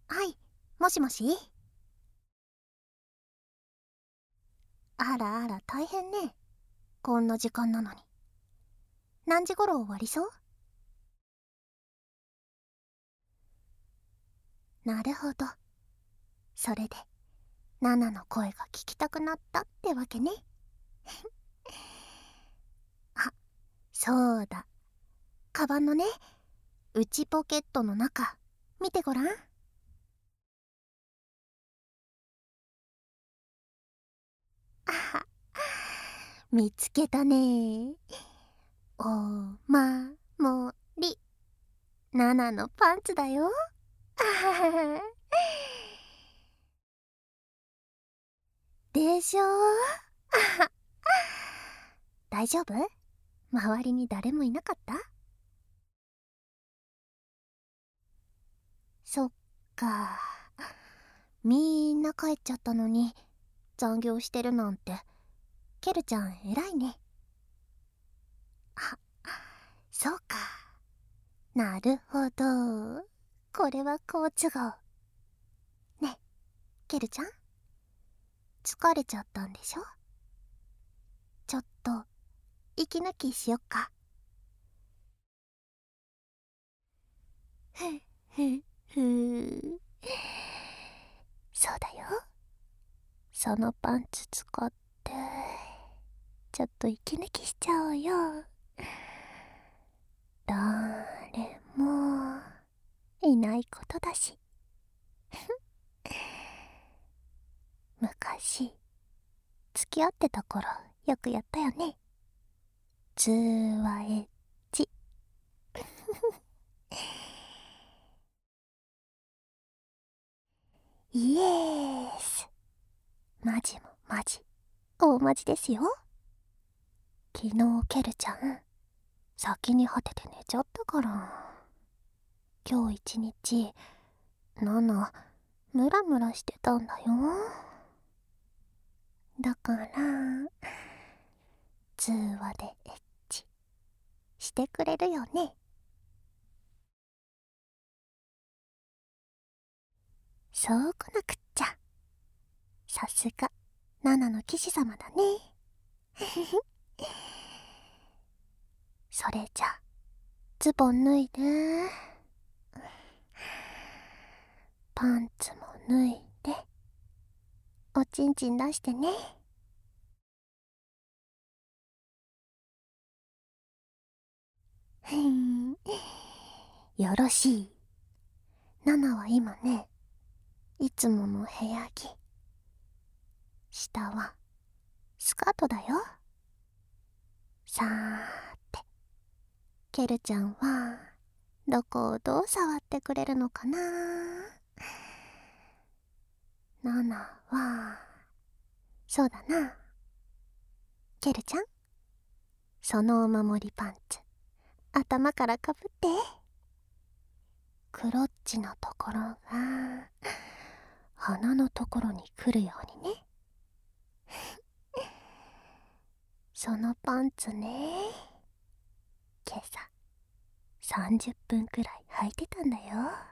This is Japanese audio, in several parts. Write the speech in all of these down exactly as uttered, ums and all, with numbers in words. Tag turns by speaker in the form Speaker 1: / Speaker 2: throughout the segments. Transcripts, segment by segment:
Speaker 1: はい、もしもし。あらあら大変ね。こんな時間なのに。何時頃終わりそう？なるほど。それでナナの声が聞きたくなったってわけね。あ、そうだ。カバンのね、内ポケットの中見てごらん。あは、見つけたね。おまもり。ナナのパンツだよ。あははは。でしょ。あは。大丈夫？周りに誰もいなかった？そっか。みんな帰っちゃったのに残業してるなんて。ケルちゃん偉いね。あ、そうか。なるほど。これは好都合。ね、ケルちゃん、疲れちゃったんでしょ？ちょっと息抜きしよっか。ふふふ。そうだよ。そのパンツ使ってちょっと息抜きしちゃおうよ。誰もいないことだし。昔付き合ってた頃よくやったよね。ツーワエッジ。イエース。マジもマジ大マジですよ。昨日ケルちゃん先に果てて寝ちゃったから。今日一日ナナムラムラしてたんだよ。だから通話でエッチしてくれるよね。そうこなくっちゃ。さすがナナの騎士様だね。それじゃズボン脱いで、パンツも脱いで、おちんちん出してね。ふん、よろしい。ナナは今ね、いつもの部屋着。下はスカートだよ。さーて、ケルちゃんはどこをどう触ってくれるのかな。ナナは、そうだな。ケルちゃん、そのお守りパンツ頭からかぶって。クロッチのところが鼻のところに来るようにね。そのパンツね、今朝さんじゅっぷんくらい履いてたんだよ。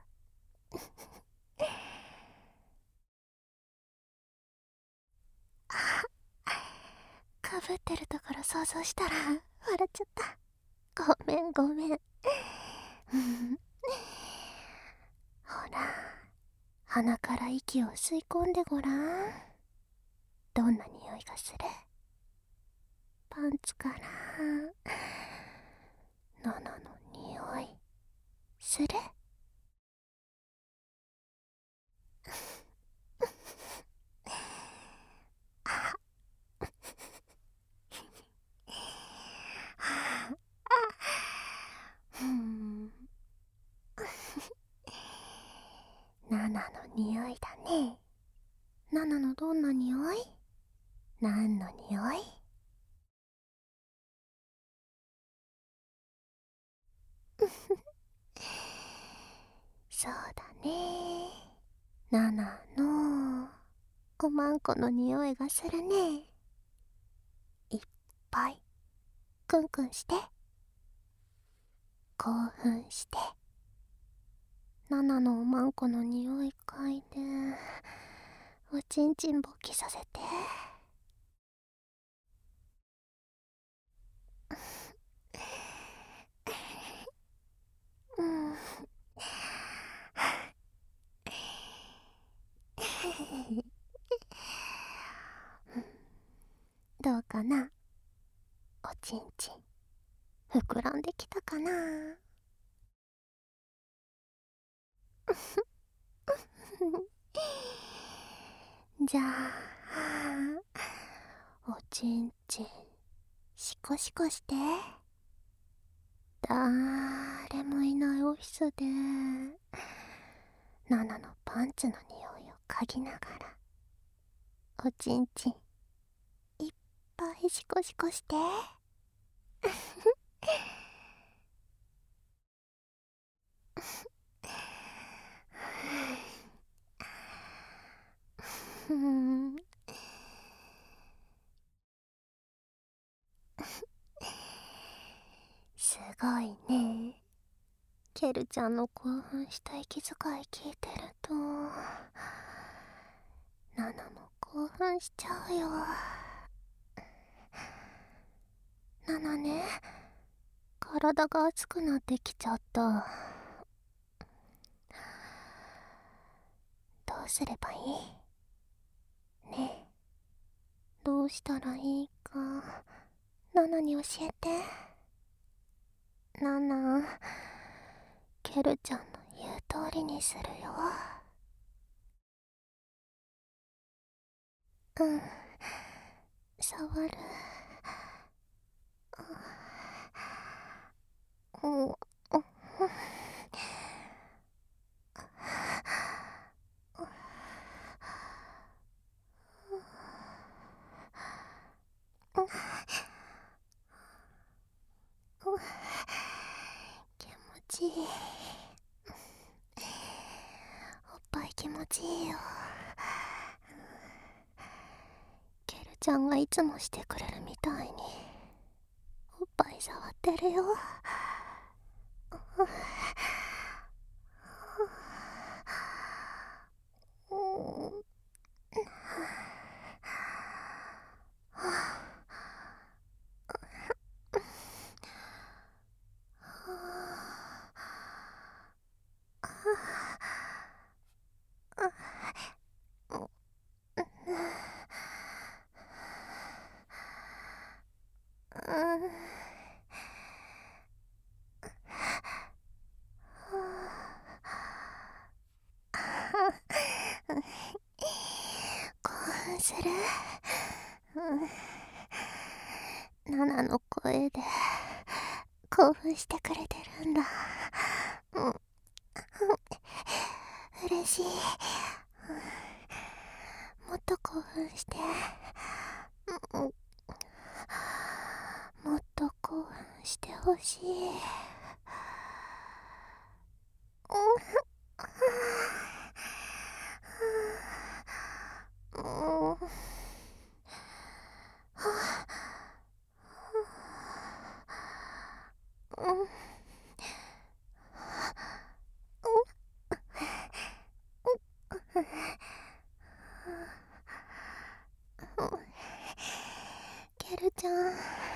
Speaker 1: あ、かぶってるところ想像したら笑っちゃった。ごめんごめん。ほら、鼻から息を吸い込んでごらん。どんな匂いがする？パンツからナナの匂いする？あふん。ナナの匂いだね。ナナのどんな匂い？何の匂い？そうだね。ナナのおまんこの匂いがするね。いっぱいクンクンして、興奮して、 ナナのおまんこの匂い嗅いでおちんちん勃起させて。うん。どうかな、おちんちん膨らんできたかな。じゃあおちんちんシコシコして。だーれもいないオフィスでナナのパンツの匂いを嗅ぎながらおちんちんいっぱいシコシコして。ふん。すごいね。ケルちゃんの興奮した息遣い聞いてるとナナも興奮しちゃうよ。ナナね、体が熱くなってきちゃった。どうすればいい？ねえ、どうしたらいいかナナに教えて。ナナ、ケルちゃんの言う通りにするよ。うん、触る。うん、うん、気持ちいい。おっぱい気持ちいいよ。ケルちゃんがいつもしてくれるみたいにおっぱい触ってるよ。興奮する。ナナの声で興奮してくれてるんだ。うん、嬉しい。もっと興奮して。もっと興奮してほしい。ケルちゃん、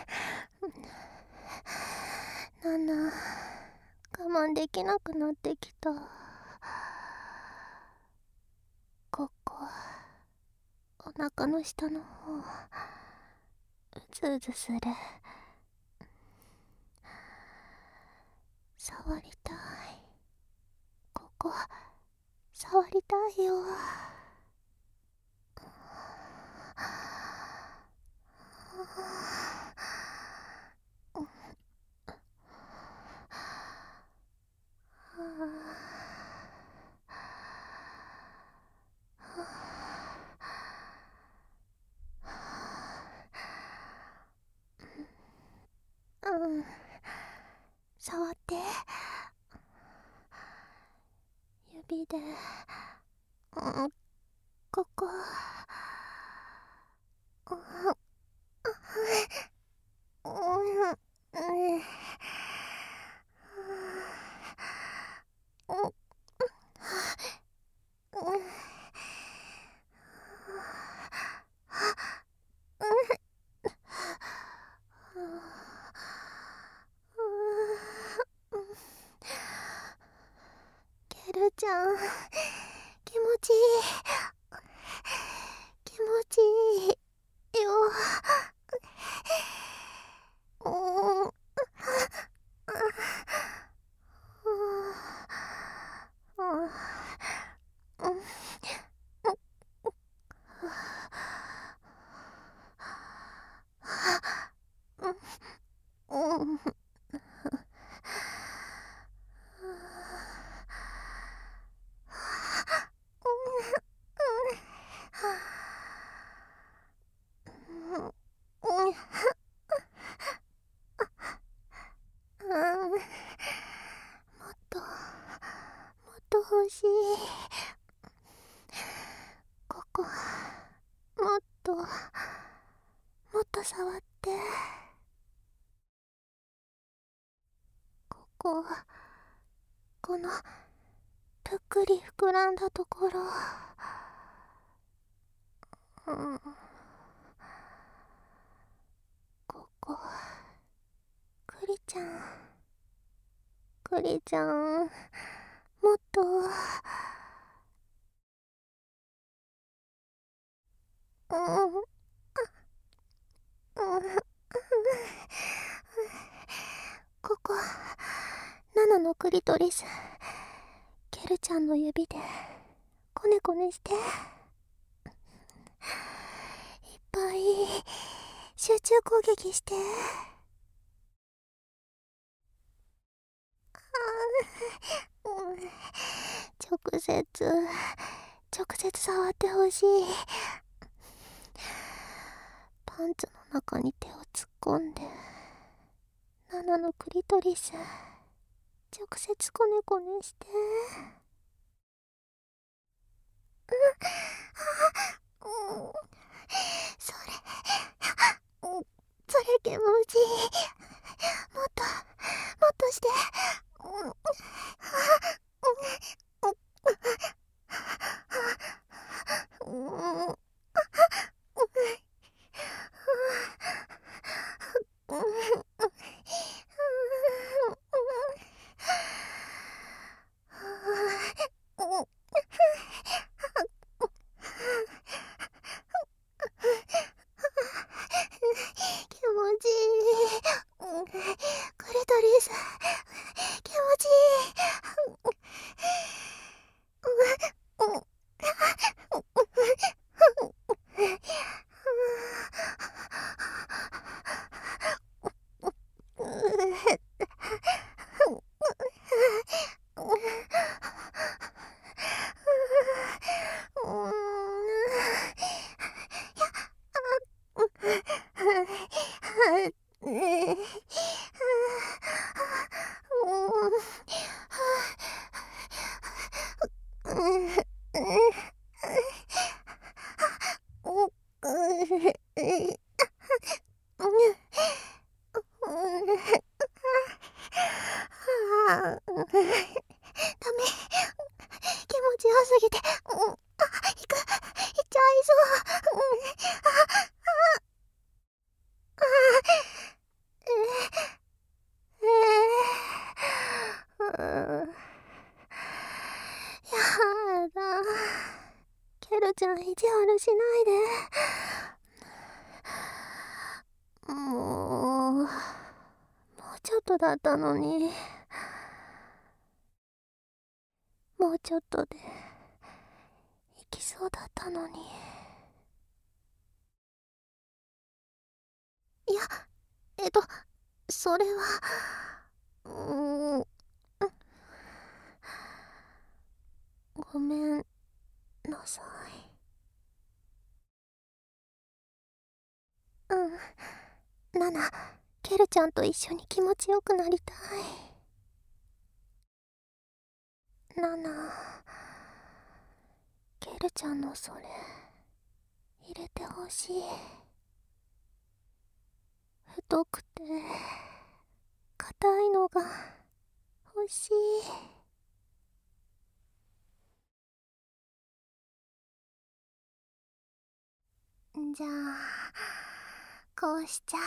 Speaker 1: ナナ、我慢できなくなってきた。ここ、お腹の下の方、うずうずする。触りたい。ここ、触りたいよ。うん、触って。指で、うん、ここ、うん、うん、うん、 ちゃん、気持ちいい、気持ちいいよ。うん、うん、うん、うん。もっと、もっと欲しい。ここ、もっと、もっと触って。ここ、この、ぷっくり膨らんだところ。うん、ここ、クリちゃん、クリちゃん、もっと、うん、うん、ここ、ナナのクリトリス、ケルちゃんの指で、コネコネして。いっぱい、集中攻撃して。うん、直接、直接触ってほしい。パンツの中に手を突っ込んで、ナナのクリトリス、直接コネコネして。うん、うん、それ、うん、それ気持ちいい。もっと、もっとして。うん、うん、うん、うん、気持ちいい。うん、クリトリス、気持ちいい。うん、うん、ダメ、気持ちよすぎて、うん、あ、いく、いっちゃいそう。うん、あ、えー、えー、うん、やだ。ケルちゃん意地悪しないで。もう、もうちょっとだったのに。もうちょっとで、行きそうだったのに。いや、えっと、それは、うーん、ごめんなさい。うん、ナナ、ケルちゃんと一緒に気持ちよくなりたい。ナナ、ケルちゃんのそれ、入れてほしい。太くて、硬いのが、欲しい。じゃあ、こうしちゃ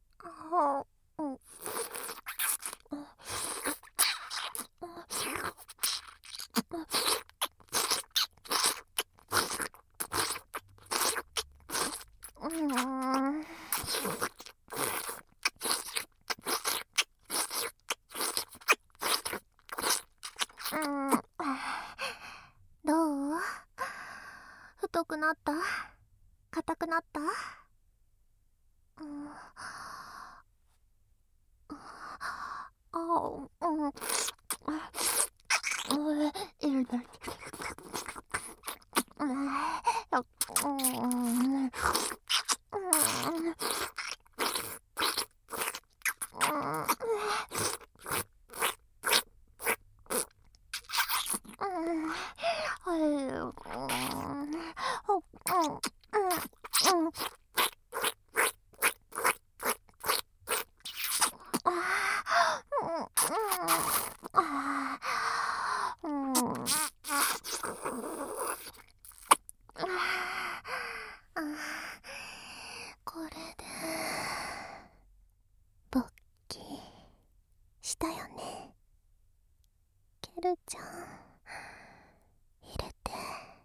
Speaker 1: う。うん、うん、 うん。どう？太くなった？硬くなった？うん。あ、うん。うん。これで勃起したよね。ケルちゃん、入れて。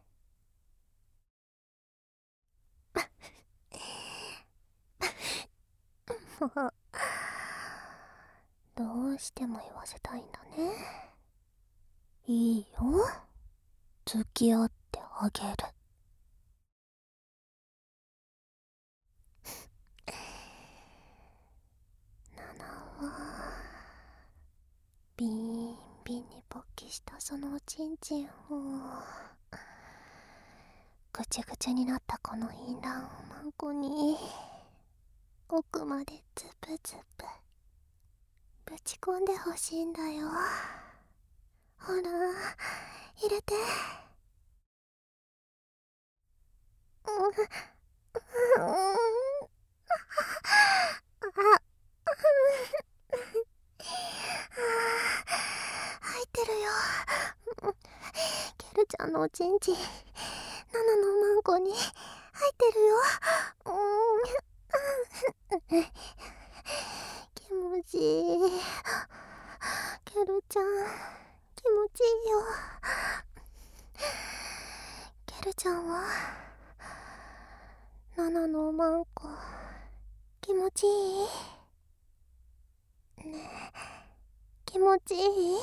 Speaker 1: もうどうしても言わせたいんだね。いいよ、付き合ってあげる。ナナはビーンビンに勃起したそのおちんちんをぐちゅぐちゅになったこの淫乱をマンコに奥までズブズブぶち込んでほしいんだよ。ほら入れて。うんうんあ入ってるよ。ケルちゃんのおちんちんナナのマンコに入ってるよ。うん気持ちいい。ケルちゃん気持ちいいよ。ケルちゃんはナナのマンコ気持ちいいねえ、気持ちいい？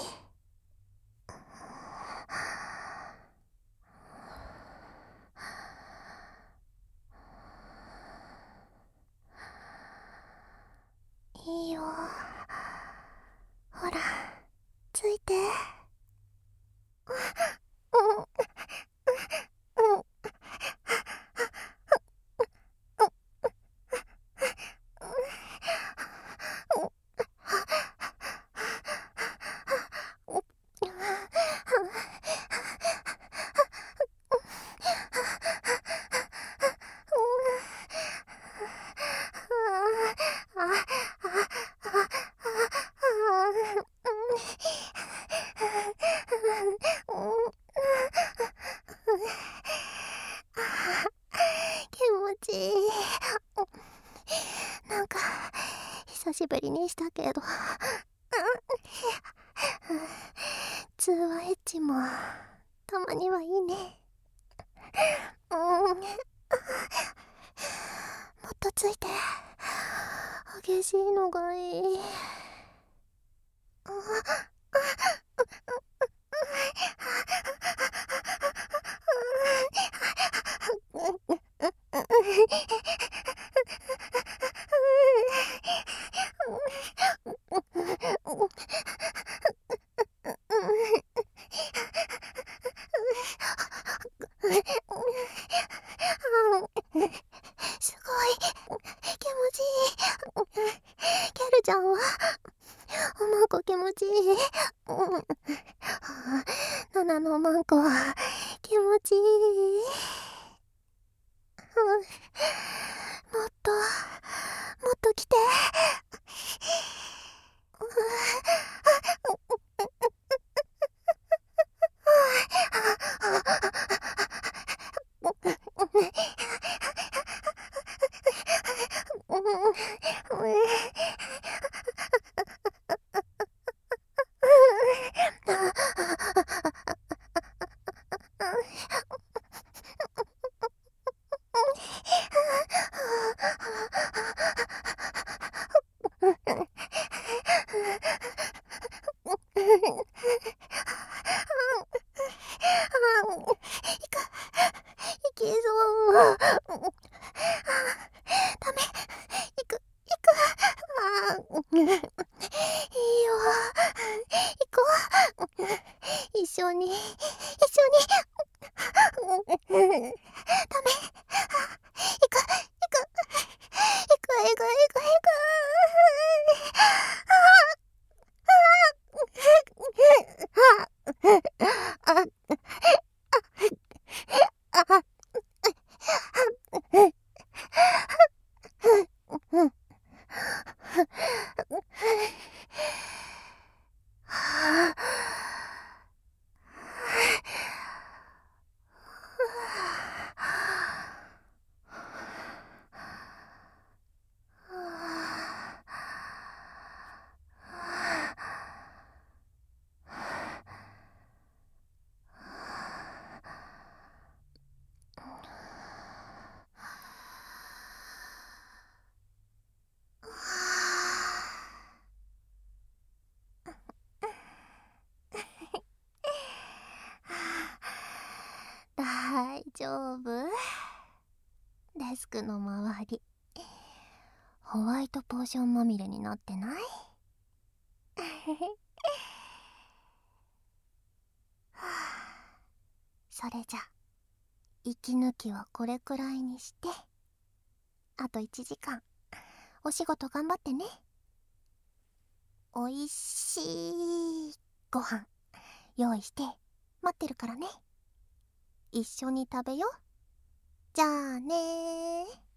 Speaker 1: いいよ。ほらついて。うんうん気持ちいい。なんか久しぶりにしたけど通話エッチもたまにはいいね。うんもっとついて。激しいのがいい。すごい気持ちいい。ケルちゃんはおまんこ気持ちいい。ナナのおまんこは気持ちいい。もっともっと来て。 一緒に一緒にダメ。行く行く行く行く行く行大丈夫。デスクの周りホワイトポーションまみれになってない？それじゃ息抜きはこれくらいにして、あといちじかんお仕事頑張ってね。おいしいご飯用意して待ってるからね。一緒に食べよう。じゃあねー。